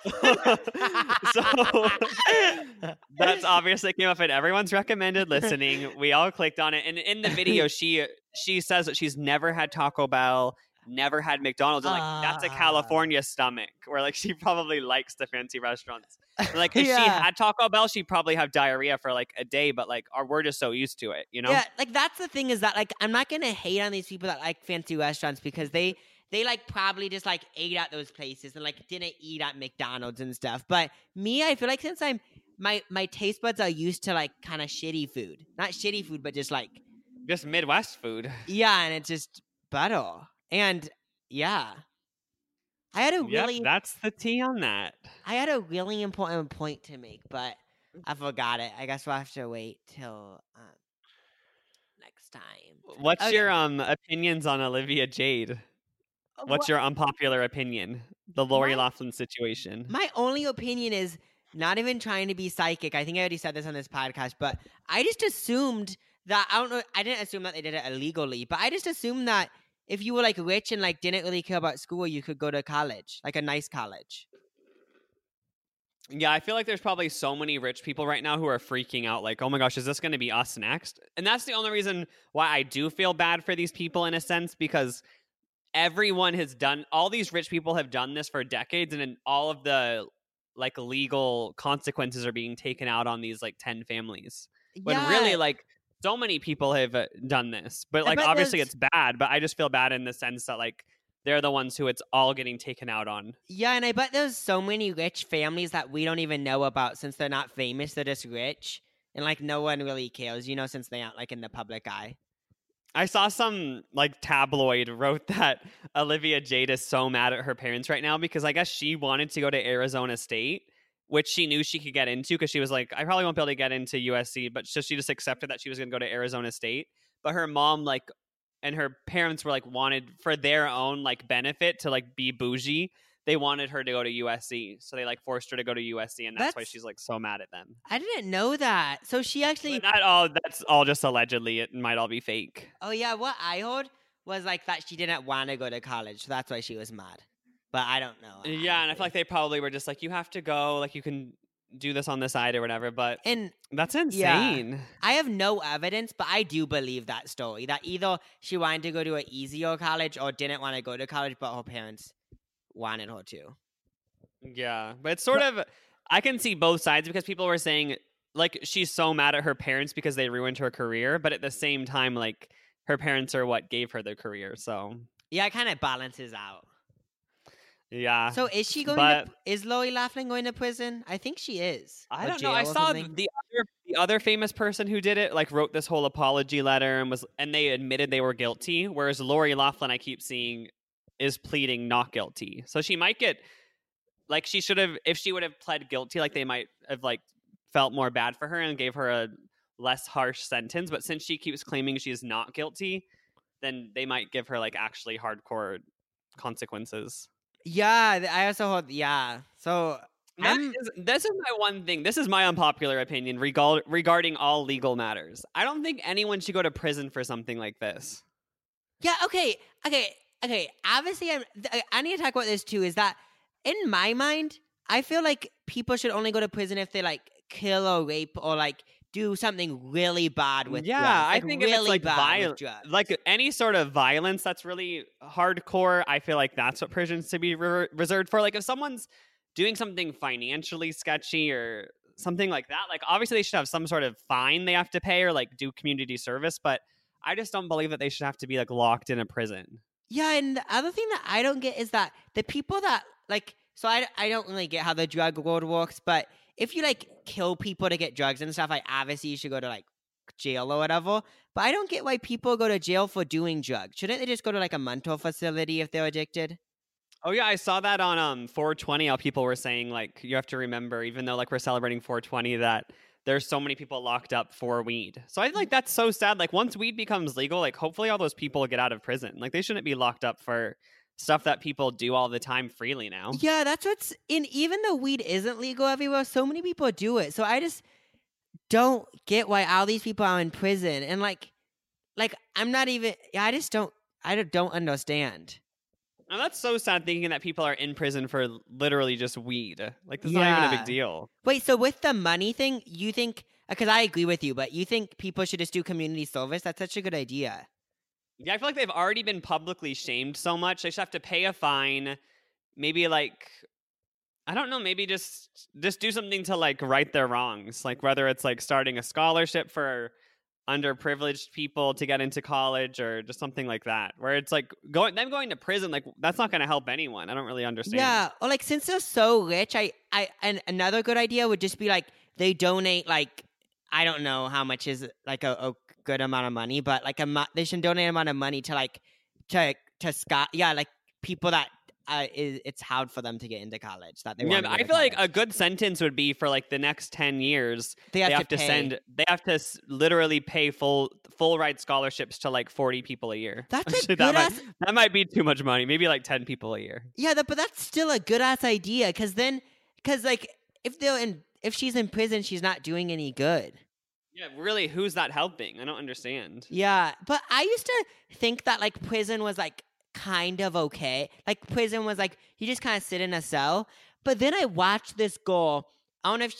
So that's obviously came up in everyone's recommended listening. We all clicked on it, and in the video, she says that she's never had Taco Bell, never had McDonald's, and like that's a California stomach where like she probably likes the fancy restaurants. And, like if she had Taco Bell, she'd probably have diarrhea for like a day, but like we're just so used to it, you know? Yeah, like that's the thing is that like I'm not gonna hate on these people that like fancy restaurants because they like probably just like ate at those places and like didn't eat at McDonald's and stuff. But me, I feel like since I'm my taste buds are used to like kind of shitty food, not shitty food, but just like Just Midwest food. yeah, and it's just butter and yeah. I had a really that's the tea on that. I had a really important point to make, but I forgot it. I guess we'll have to wait till next time. What's Okay. your opinions on Olivia Jade? What's your unpopular opinion? The Lori Loughlin situation. My only opinion is not even trying to be psychic. I think I already said this on this podcast, but I just assumed that I don't know. I didn't assume that they did it illegally, but I just assumed that if you were like rich and like didn't really care about school, you could go to college, like a nice college. Yeah, I feel like there's probably so many rich people right now who are freaking out like, oh my gosh, is this going to be us next? And that's the only reason why I do feel bad for these people in a sense, because everyone has done, all these rich people have done this for decades, and then all of the like legal consequences are being taken out on these like 10 families. When really like so many people have done this, but like obviously it's bad, but I just feel bad in the sense that like they're the ones who it's all getting taken out on. Yeah, and I bet there's so many rich families that we don't even know about since they're not famous. They're just rich, and like no one really cares, you know, since they aren't like in the public eye. I saw some like tabloid wrote that Olivia Jade is so mad at her parents right now because I guess she wanted to go to Arizona State, which she knew she could get into because she was like, I probably won't be able to get into USC, but so she just accepted that she was going to go to Arizona State. But her mom like and her parents were like wanted for their own like benefit to like be bougie. They wanted her to go to USC, so they like forced her to go to USC, and that's why she's like so mad at them. I didn't know that. So she actually that's all just allegedly. It might all be fake. Oh yeah, what I heard was like that she didn't want to go to college, so that's why she was mad. But I don't know. Honestly. Yeah, and I feel like they probably were just like, you have to go, like you can do this on the side or whatever. But that's insane. Yeah, I have no evidence, but I do believe that story. That either she wanted to go to an easier college or didn't want to go to college, but her parents wanted her to. Yeah, but it's sort of, I can see both sides because people were saying like she's so mad at her parents because they ruined her career, but at the same time like her parents are what gave her the career. So yeah, it kind of balances out. Yeah. So is she going is Lori Loughlin going to prison? I think she is. I don't know. I saw the other famous person who did it like wrote this whole apology letter and they admitted they were guilty, whereas Lori Loughlin I keep seeing is pleading not guilty. So she might get like she should have, if she would have pled guilty, like they might have like felt more bad for her and gave her a less harsh sentence, but since she keeps claiming she is not guilty, then they might give her like actually hardcore consequences. Yeah, I also hold. Yeah, so This is my one thing. This is my unpopular opinion regarding all legal matters. I don't think anyone should go to prison for something like this. Yeah, okay. Obviously, I need to talk about this too. Is that in my mind, I feel like people should only go to prison if they like kill or rape or like do something really bad with drugs. I think if it's like violent, like any sort of violence that's really hardcore, I feel like that's what prisons should be reserved for. Like if someone's doing something financially sketchy or something like that, like obviously they should have some sort of fine they have to pay or like do community service, but I just don't believe that they should have to be like locked in a prison. Yeah, and the other thing that I don't get is that the people that like, so I don't really get how the drug world works, but if you like kill people to get drugs and stuff, like obviously you should go to like jail or whatever. But I don't get why people go to jail for doing drugs. Shouldn't they just go to like a mental facility if they're addicted? Oh yeah, I saw that on 420. How people were saying like you have to remember, even though like we're celebrating 420, that there's so many people locked up for weed. So I feel like that's so sad. Like once weed becomes legal, like hopefully all those people get out of prison. Like they shouldn't be locked up for stuff that people do all the time freely now. Yeah, that's what's in. Even though weed isn't legal everywhere, so many people do it. So I just don't get why all these people are in prison. And like I'm not even. I just don't. I don't understand. Now that's so sad thinking that people are in prison for literally just weed. Like that's not even a big deal. Wait, so with the money thing, you think? Because I agree with you, but you think people should just do community service? That's such a good idea. Yeah, I feel like they've already been publicly shamed so much. They should have to pay a fine. Maybe like I don't know, maybe just do something to like right their wrongs. Like whether it's like starting a scholarship for underprivileged people to get into college or just something like that, where it's like going to prison, like that's not going to help anyone. I don't really understand. Yeah, or like since they're so rich, and another good idea would just be like they donate like I don't know how much is like a good amount of money, but like they should donate an amount of money to like to Scott. Yeah, like people that it's hard for them to get into college. That they want. Yeah, I feel like a good sentence would be for like the next 10 years. They have to literally pay full ride scholarships to like 40 people a year. That's actually, that might be too much money. Maybe like 10 people a year. Yeah, but that's still a good ass idea. Because like if she's in prison, she's not doing any good. Yeah, really, who's that helping? I don't understand. Yeah, but I used to think that like prison was like kind of okay. Like prison was like you just kind of sit in a cell. But then I watched this girl. I don't know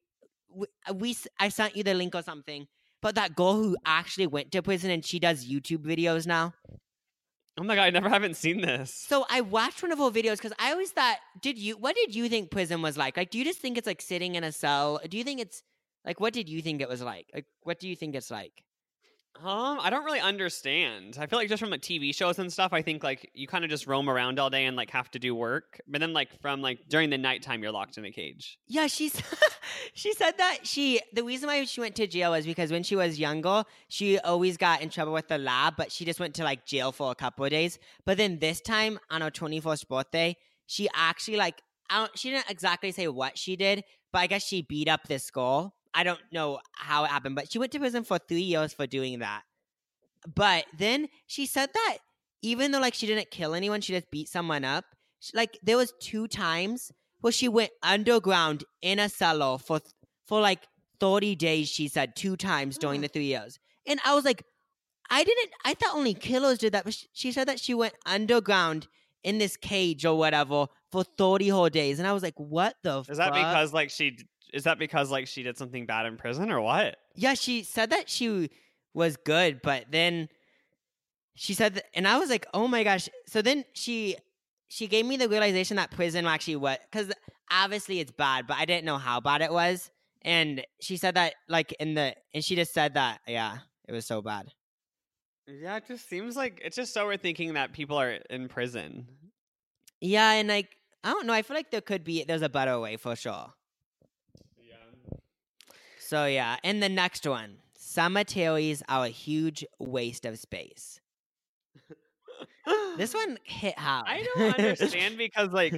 if I sent you the link or something. But that girl who actually went to prison and she does YouTube videos now. Oh my god, I haven't seen this. So I watched one of her videos because I always thought, what did you think prison was like? Like, do you just think it's like sitting in a cell? Do you think it's like, what did you think it was like? Like, what do you think it's like? I don't really understand. I feel like just from like TV shows and stuff, I think like you kind of just roam around all day and like have to do work. But then like from like during the nighttime, you're locked in a cage. Yeah, she said that the reason why she went to jail was because when she was younger, she always got in trouble with the lab, but she just went to like jail for a couple of days. But then this time on her 21st birthday, she actually like she didn't exactly say what she did, but I guess she beat up this girl. I don't know how it happened, but she went to prison for 3 years for doing that. But then she said that even though like she didn't kill anyone, she just beat someone up. Like there was 2 times where she went underground in a cellar for like 30 days. She said 2 times during the 3 years, and I was like, I thought only killers did that, but she said that she went underground in this cage or whatever for 30 whole days, and I was like, what the? Is that because like she did something bad in prison or what? Yeah, she said that she was good, but then she said that, and I was like, oh my gosh. So then she gave me the realization that prison actually what, because obviously it's bad, but I didn't know how bad it was. And she said that like and she just said that, yeah, it was so bad. Yeah, it just seems like it's just so we're thinking that people are in prison. Yeah, and like I don't know, I feel like there's a better way for sure. Yeah. So yeah, and the next one, cemeteries are a huge waste of space. This one hit hard. I don't understand because like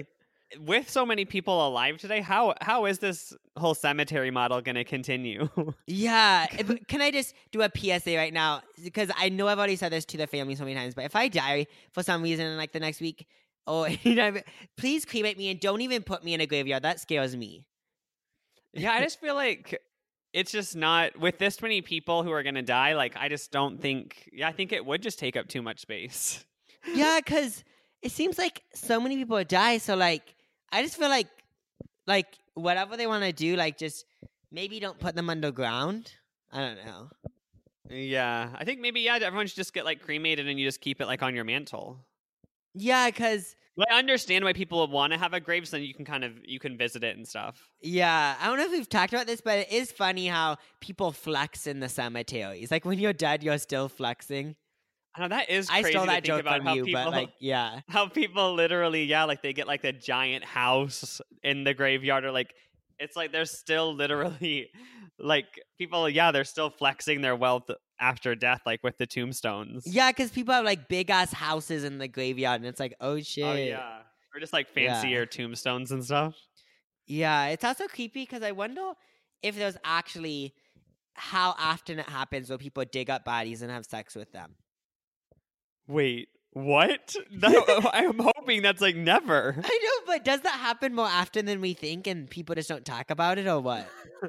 with so many people alive today, how is this whole cemetery model going to continue? Yeah, but can I just do a PSA right now? Because I know I've already said this to the family so many times, but if I die for some reason in like the next week, or please cremate me and don't even put me in a graveyard. That scares me. Yeah, I just feel like it's just not with this many people who are going to die. Like, I just don't think. Yeah, I think it would just take up too much space. Yeah, because it seems like so many people die. So like, I just feel like whatever they want to do, like just maybe don't put them underground. I don't know. Yeah, I think maybe everyone should just get like cremated and you just keep it like on your mantle. Yeah, because But I understand why people would want to have a grave, so you can visit it and stuff. yeah, I don't know if we've talked about this, but it is funny how people flex in the cemeteries. Like when you're dead, you're still flexing. I know that is I crazy stole to that think joke about from how you, people but like, yeah. how people literally like they get like the giant house in the graveyard, or like it's like they're still literally like people they're still flexing their wealth after death, like with the tombstones. Yeah, because people have like big ass houses in the graveyard, and it's like, oh shit. Oh yeah, or just like Yeah. fancier tombstones and stuff. Yeah, it's also creepy because I wonder if there's actually how often it happens where people dig up bodies and have sex with them. Wait, what? I'm hoping that's like never. I know, but does that happen more often than we think and people just don't talk about it or what?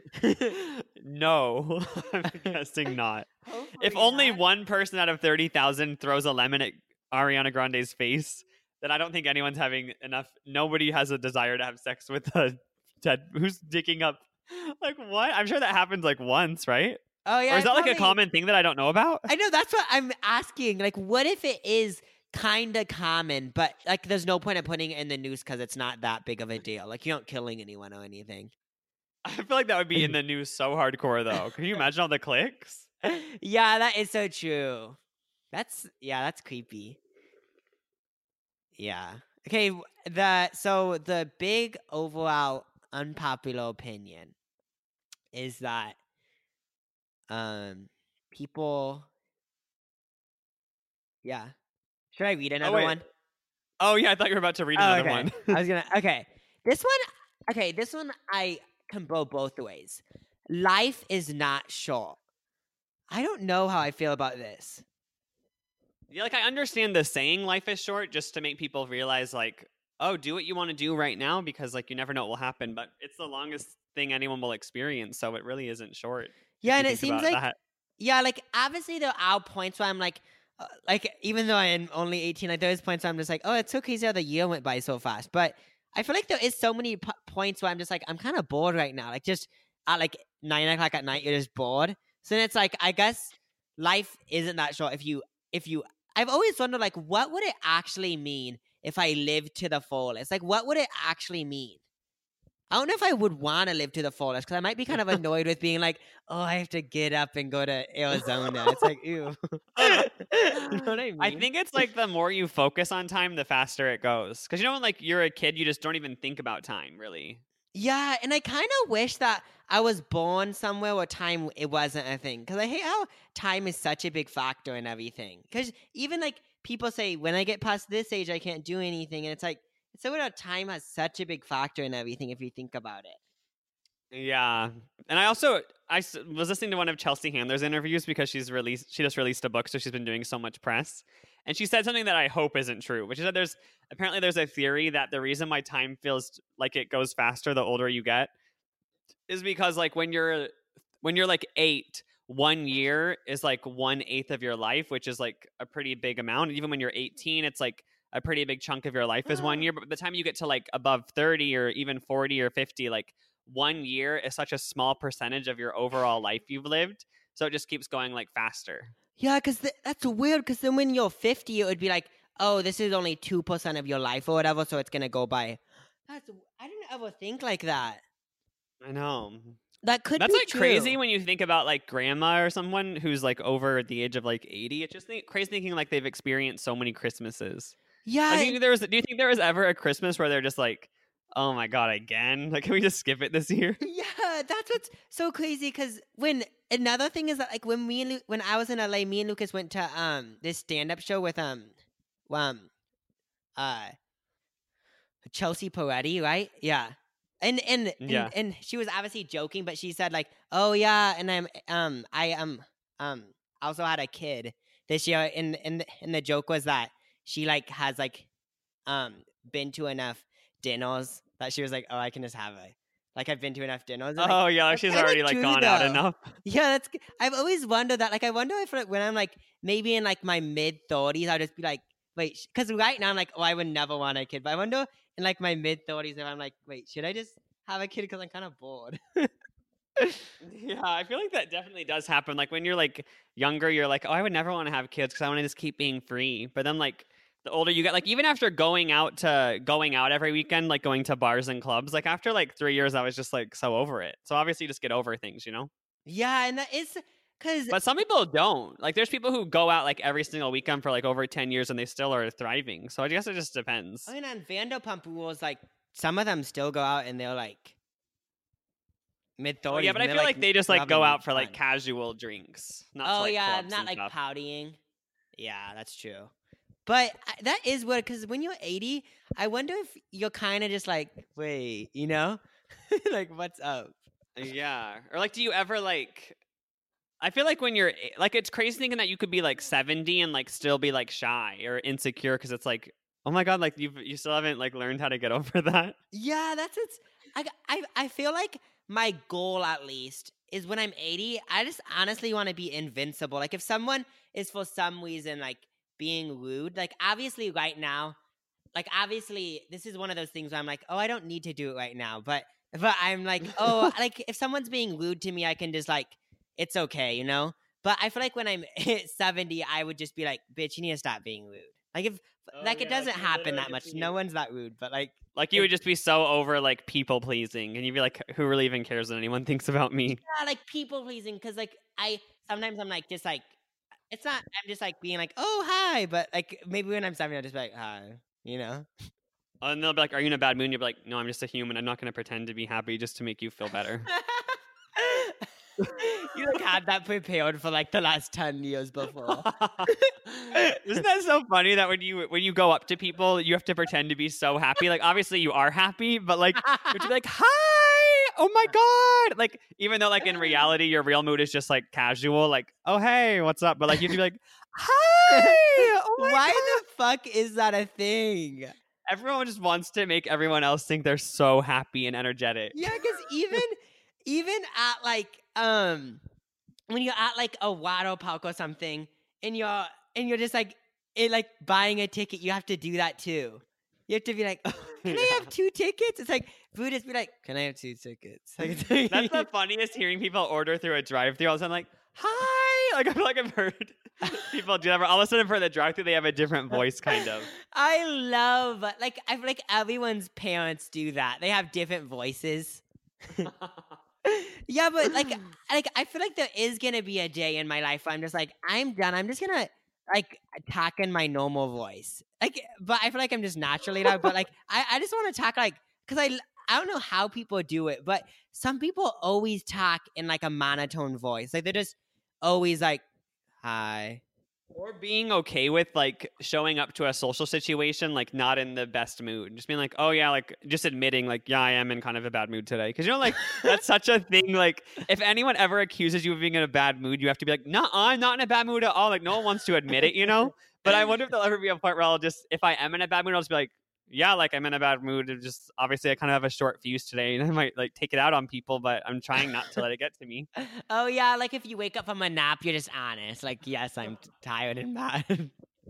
No, I'm guessing not. Hopefully If only not. one person out of 30,000 throws a lemon at Ariana Grande's face, then I don't think anyone's having enough. Nobody has a desire to have sex with a dead who's digging up. Like what? I'm sure that happens like once, right? Oh yeah. Or is that like a probably- common thing that I don't know about? I know, that's what I'm asking. Like, what if it is kind of common, but like there's no point in putting it in the news because it's not that big of a deal. Like, you're not killing anyone or anything. I feel like that would be in the news so hardcore though. Can you imagine all the clicks? Yeah, that is so true. That's creepy. Yeah. Okay, so the big overall unpopular opinion is that people yeah. Should I read another wait. one? Oh yeah, I thought you were about to read Oh, another okay. one. I was gonna This one I can go both ways. Life is not short. I don't know how I feel about this. Yeah, like I understand the saying life is short just to make people realize like, oh, do what you want to do right now because like you never know what will happen, but it's the longest thing anyone will experience, so it really isn't short. Yeah, if and you it think seems about like that. yeah, like obviously there are points where I'm like even though I'm only 18, like there's points where I'm just like, oh, it's so crazy how the year went by so fast. But I feel like there is so many points where I'm just like, I'm kind of bored right now. Like just at like 9 o'clock at night, you're just bored. So then it's like, I guess life isn't that short. If you, I've always wondered like, what would it actually mean if I lived to the fullest? Like, what would it actually mean? I don't know if I would want to live to the fullest because I might be kind of annoyed with being like, oh, I have to get up and go to Arizona. It's like, ew. You know what I mean? I think it's like the more you focus on time, the faster it goes. Because you know when like you're a kid, you just don't even think about time really. Yeah, and I kind of wish that I was born somewhere where time it wasn't a thing. Because I hate how time is such a big factor in everything. Because even like people say, when I get past this age, I can't do anything, and it's like it's so weird how time has such a big factor in everything if you think about it. Yeah, and I was listening to one of Chelsea Handler's interviews because she just released a book, so she's been doing so much press, and she said something that I hope isn't true, which is that there's a theory that the reason why time feels like it goes faster the older you get is because like when you're like 8, 1 year is like 1/8 of your life, which is like a pretty big amount. Even when you're 18, it's like a pretty big chunk of your life is 1 year. But by the time you get to like above 30 or even 40 or 50, like 1 year is such a small percentage of your overall life you've lived. So it just keeps going like faster. Yeah, because that's weird. Because then when you're 50, it would be like, oh, this is only 2% of your life or whatever, so it's gonna go by. I didn't ever think like that. I know. That could That's be like true. crazy when you think about like grandma or someone who's like over the age of like 80. It's just crazy thinking like they've experienced so many Christmases. Yeah, Like, do you think there was ever a Christmas where they're just like, oh my god, again? Like, can we just skip it this year? yeah, that's what's so crazy. Because when another thing is that like when when I was in LA, me and Lucas went to this stand up show with Chelsea Peretti, right? Yeah. And and, and Yeah. and she was obviously joking, but she said like, "Oh yeah, and I also had a kid this year." And the joke was that she like has like been to enough dinners that she was like, "Oh, I can just have a like I've been to enough dinners." And like Oh yeah, that's she's kind of already like true gone out though. enough. Yeah, I've always wondered that. Like, I wonder if like when I'm like maybe in like my mid-30s, I'll just be like, wait, because right now I'm like, oh, I would never want a kid. But I wonder in like my mid-30s if I'm like, wait, should I just have a kid because I'm kind of bored? Yeah, I feel like that definitely does happen. Like when you're like younger, you're like, oh, I would never want to have kids because I want to just keep being free. But then like the older you get, like even after going out every weekend, like going to bars and clubs, like after like 3 years, I was just like so over it. So obviously, you just get over things, you know. Yeah, and that is because But some people don't. Like there's people who go out like every single weekend for like over 10 years and they still are thriving. So I guess it just depends. I mean, on Vanderpump Rules, like some of them still go out and they're like mid-30s. Oh, yeah, but I and they're, feel like they just like go having out for like fun. casual drinks, not to, Oh like yeah, clubs not and like stuff. poutying. Yeah, that's true. But that is weird because when you're 80, I wonder if you're kind of just like, wait, you know, like what's up? Yeah. Or like, do you ever like? I feel like when you're like, it's crazy thinking that you could be like 70 and like still be like shy or insecure because it's like, oh my god, like you still haven't like learned how to get over that. Yeah, that's it's. I feel like my goal at least is when I'm 80, I just honestly want to be invincible. Like if someone is for some reason like being rude, like obviously right now, like obviously this is one of those things where I'm like, oh, I don't need to do it right now, but I'm like, oh, like if someone's being rude to me, I can just like, it's okay, you know. But I feel like when I'm 70, I would just be like, bitch, you need to stop being rude. Like if like it doesn't happen that much. No one's that rude, but like Like you would just be so over like people pleasing, and you'd be like, who really even cares what anyone thinks about me? yeah, like people pleasing because like I sometimes I'm like just like it's not I'm just like being like oh hi, but like maybe when I'm 70 I'll just be like hi, you know. And they'll be like, are you in a bad mood? And you'll be like, no, I'm just a human. I'm not going to pretend to be happy just to make you feel better. You like had that prepared for like the last 10 years before. Isn't that so funny that when you go up to people, you have to pretend to be so happy? Like obviously you are happy, but like you have to be like, hi, oh my god. Like even though like in reality your real mood is just like casual, like, oh hey, what's up? But like you have to be like, hi, oh my Why god. the fuck is that a thing? Everyone just wants to make everyone else think they're so happy and energetic. Yeah, because even at like when you're at like a water park or something and you're just like like buying a ticket, you have to do that too. You have to be like, can I have 2 tickets? It's like Buddhists be like, can I have 2 tickets? That's the funniest, hearing people order through a drive-thru. All of a sudden, like, hi. Like I feel like I've heard people do that. All of a sudden, for the drive-thru, they have a different voice, kind of. I love like I feel like everyone's parents do that. They have different voices. Yeah, but like I feel like there is gonna be a day in my life where I'm just like, I'm done. I'm just gonna like talk in my normal voice. Like, but I feel like I'm just naturally loud. But like, I just want to talk like, cause I don't know how people do it, but some people always talk in like a monotone voice. Like they're just always like, hi. Or being okay with like showing up to a social situation like not in the best mood, just being like, oh yeah, like just admitting like, yeah, I am in kind of a bad mood today, because you know, like that's such a thing. Like if anyone ever accuses you of being in a bad mood, you have to be like, no, I'm not in a bad mood at all. Like no one wants to admit it, you know. But I wonder if there'll ever be a point where I'll just, if I am in a bad mood, I'll just be like, yeah, like I'm in a bad mood. It just obviously I kind of have a short fuse today, and I might like take it out on people, but I'm trying not to let it get to me. Oh yeah, like if you wake up from a nap, you're just honest. Like, yes, I'm tired and mad.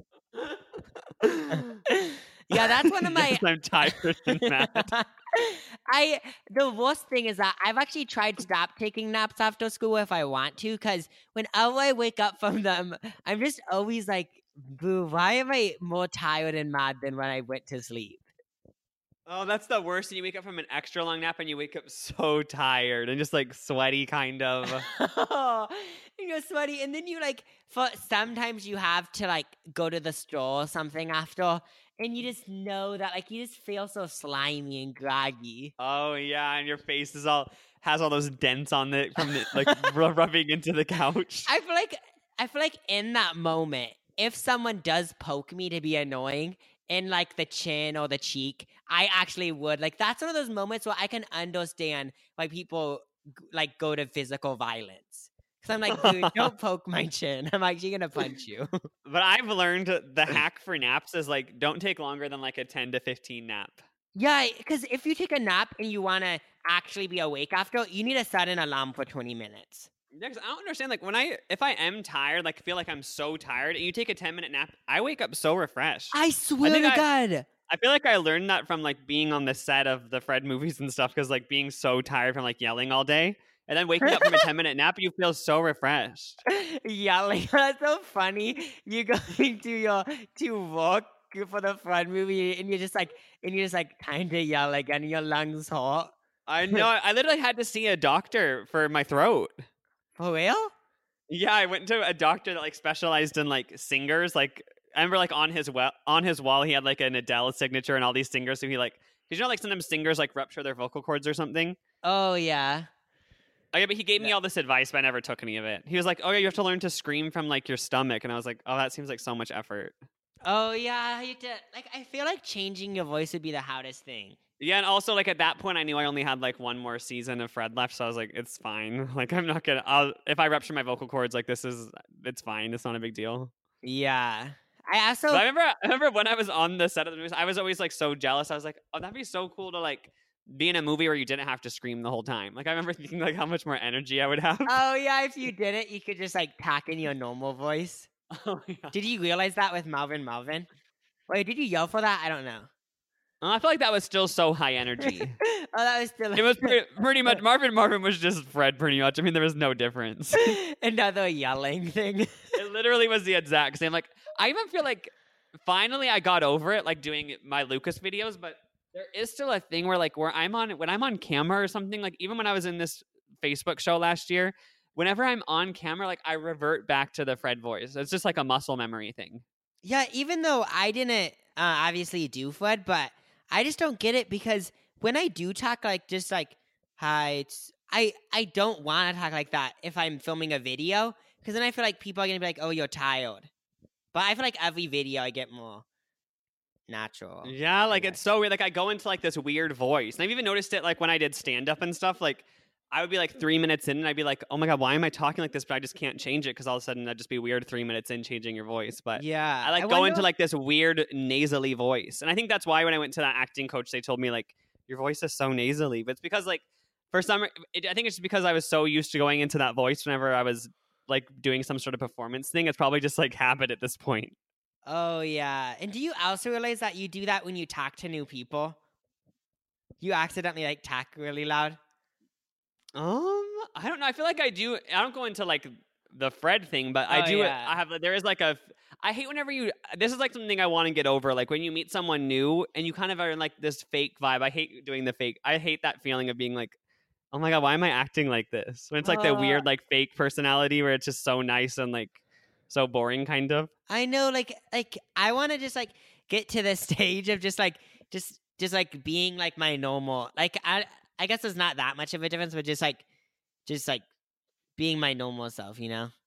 Yeah, that's one of my. Yes, I'm tired and mad. The worst thing is that I've actually tried to stop taking naps after school if I want to, because whenever I wake up from them, I'm just always like, boo, why am I more tired and mad than when I went to sleep? Oh, that's the worst. And you wake up from an extra long nap and you wake up so tired and just like sweaty, kind of. And you're sweaty, and then you like sometimes you have to like go to the store or something after, and you just know that like you just feel so slimy and groggy. Oh yeah, and your face is has all those dents on it from the, like rubbing into the couch. I feel like in that moment, if someone does poke me to be annoying, in like the chin or the cheek, I actually would. Like that's one of those moments where I can understand why people like go to physical violence. Cause I'm like, dude, don't poke my chin. I'm actually gonna punch you. But I've learned the hack for naps is like don't take longer than like a 10 to 15 nap. Yeah, because if you take a nap and you want to actually be awake after, you need to set an alarm for 20 minutes. Yeah, 'cause I don't understand. Like if I am tired, like feel like I'm so tired, and you take a 10-minute nap, I wake up so refreshed. I swear think to I- God. I feel like I learned that from like being on the set of the Fred movies and stuff, because like being so tired from like yelling all day, and then waking up from a 10-minute nap, you feel so refreshed. Yelling. That's so funny. You going to work for the Fred movie and you're just like kind of yell again and your lungs hot. I know. I literally had to see a doctor for my throat. For real? Yeah, I went to a doctor that like specialized in like singers. Like I remember like on his wall he had like an Adele signature and all these singers. So he like, because you know like sometimes singers like rupture their vocal cords or something. Oh yeah. Oh yeah, but he gave me all this advice, but I never took any of it. He was like, "Oh yeah, you have to learn to scream from like your stomach," and I was like, "Oh, that seems like so much effort." Oh yeah, you have to, like I feel like changing your voice would be the hardest thing. Yeah, and also like at that point, I knew I only had like one more season of Fred left, so I was like, "It's fine. Like I'm not gonna. If I rupture my vocal cords, like it's fine. It's not a big deal." Yeah. I also But I remember when I was on the set of the movies, I was always like so jealous. I was like, "Oh, that'd be so cool to like be in a movie where you didn't have to scream the whole time." Like I remember thinking like how much more energy I would have. Oh yeah, if you did it, you could just like tack in your normal voice. Oh yeah. Did you realize that with Melvin? Wait, did you yell for that? I don't know. I feel like that was still so high energy. Oh, that was still It was pretty much Marvin was just Fred pretty much. I mean, there was no difference. another yelling thing. It literally was the exact same. Like I even feel like finally I got over it, like doing my Lucas videos, but there is still a thing where like when I'm on camera or something, like even when I was in this Facebook show last year, whenever I'm on camera, like I revert back to the Fred voice. It's just like a muscle memory thing. Yeah, even though I didn't obviously do Fred, but I just don't get it because when I do talk like just like hi, I don't want to talk like that if I'm filming a video because then I feel like people are gonna be like, oh, you're tired. But I feel like every video I get more natural. Yeah, like I it's so weird. Like I go into like this weird voice, and I've even noticed it like when I did stand up and stuff. Like I would be like 3 minutes in, and I'd be like, "Oh my god, why am I talking like this?" But I just can't change it because all of a sudden that'd just be weird. 3 minutes in, changing your voice, but Yeah, I like go wonder- into like this weird nasally voice, and I think that's why when I went to that acting coach, they told me like your voice is so nasally. But it's because like for some, I think it's just because I was so used to going into that voice whenever I was like doing some sort of performance thing. It's probably just like habit at this point. Oh yeah, and do you also realize that you do that when you talk to new people? You accidentally like talk really loud. I don't know. I feel like I do. I don't go into like the Fred thing, but I Oh, do. yeah. I have. There is like a. I hate whenever you. This is like something I want to get over. Like when you meet someone new and you kind of are in like this fake vibe. I hate doing the fake. I hate that feeling of being like, oh my god, why am I acting like this? When it's like the weird like fake personality where it's just so nice and like so boring, kind of. I know, like I want to just like get to the stage of just like being like my normal. Like I guess there's not that much of a difference, but just like being my normal self, you know?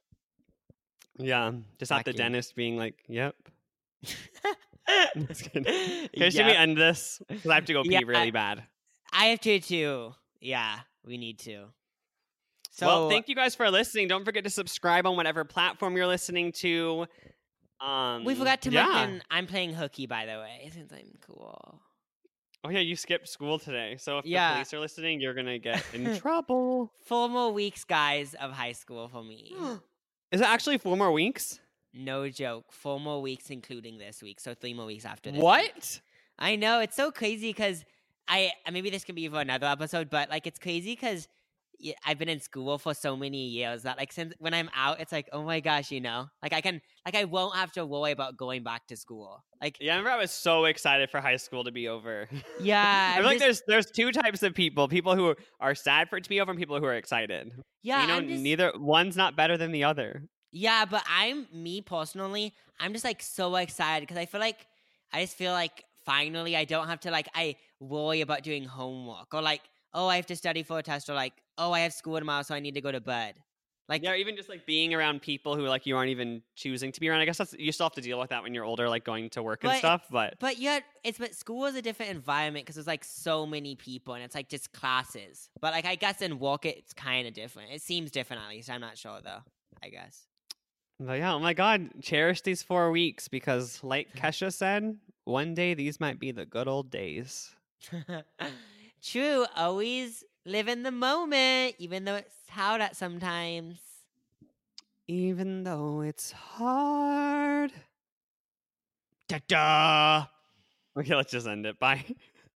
Yeah, just at the Acting. dentist being like, "Yep." Just kidding. Okay, should we Yep. end this? Because I have to go pee Yeah, really bad. I have to too. Yeah, we need to. So Well, thank you guys for listening. Don't forget to subscribe on whatever platform you're listening to. we forgot to yeah. mention I'm playing hooky, by the way, since I'm cool. Oh yeah, you skipped school today, so if Yeah. the police are listening, you're gonna get in trouble. 4 more weeks, guys, of high school for me. Is it actually 4 more weeks? No joke. 4 more weeks, including this week. So 3 more weeks after this. What? I know, it's so crazy because maybe this can be for another episode, but like it's crazy because I've been in school for so many years that like since when I'm out, it's like, oh my gosh, you know, like I won't have to worry about going back to school. Like, Yeah, I remember I was so excited for high school to be over. yeah, I I'm feel like just- there's two types of people: people who are sad for it to be over, and people who are excited. yeah, You know, I'm just, neither one's not better than the other. yeah, but me personally, I'm just like so excited because I just feel like finally I don't have to like I worry about doing homework or like, oh, I have to study for a test or like, oh, I have school tomorrow, so I need to go to bed. Like, Yeah, or even just like being around people who like you aren't even choosing to be around. I guess that's you still have to deal with that when you're older, like going to work and but stuff. But but school is a different environment because there's like so many people and it's like just classes. But like I guess in work it's kind of different. It seems different at least. I'm not sure though. I guess. yeah, oh my God, cherish these 4 weeks because, like Kesha said, one day these might be the good old days. True. Always live in the moment, even though it's hard at sometimes. Even though it's hard. Ta-da! Okay, let's just end it. Bye.